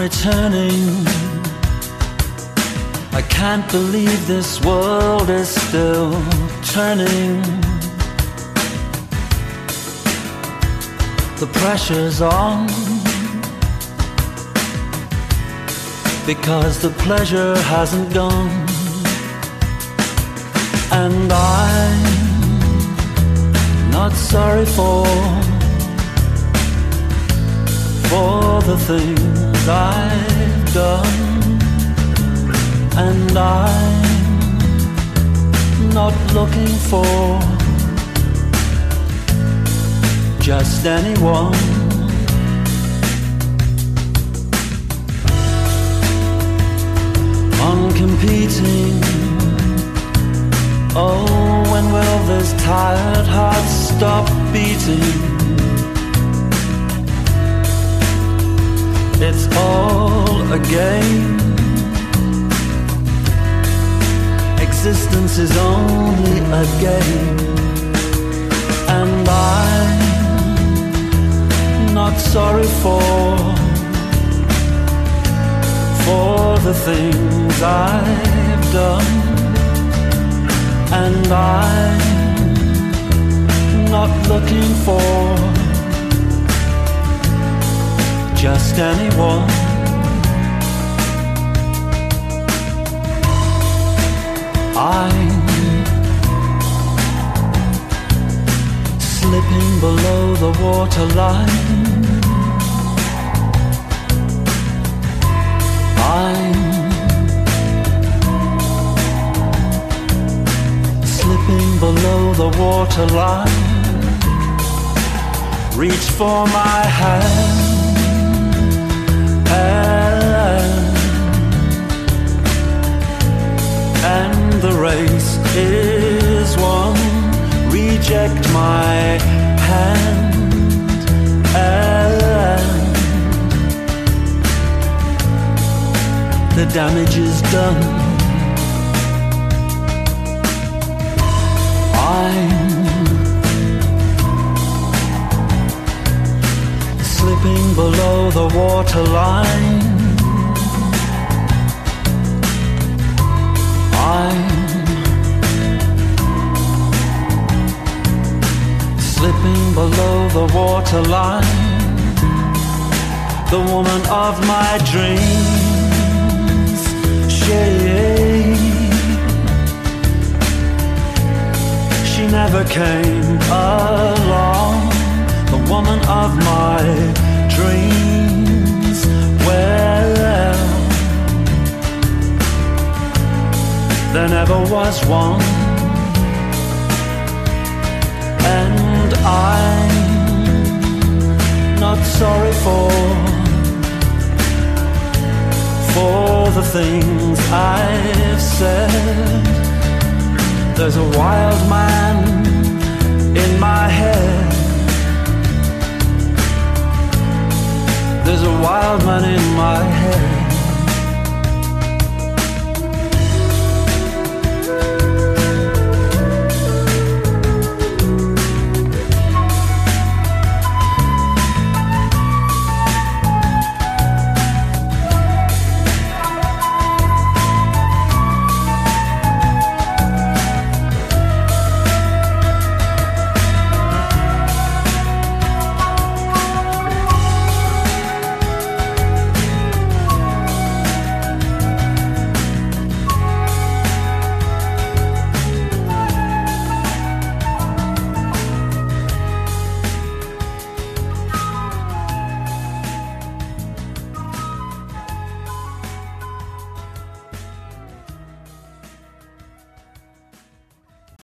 returning. I can't believe this world is still turning. The pressure's on, because the pleasure hasn't gone. And I'm not sorry for the things I've done. And I'm not looking for just anyone. On competing. Oh, when will this tired heart stop beating? It's all a game. Existence is only a game. And I'm not sorry for the things I've done. And I'm not looking for just anyone. I'm slipping below the waterline. I'm slipping below the waterline. Reach for my hand, and the race is won. Reject my hand, and the damage is done. I'm slipping below the waterline. I'm slipping below the waterline. The woman of my dreams, she never came along. The woman of my dreams, well, there never was one. And I'm not sorry for the things I've said. There's a wild man in my head. There's a wild man in my head.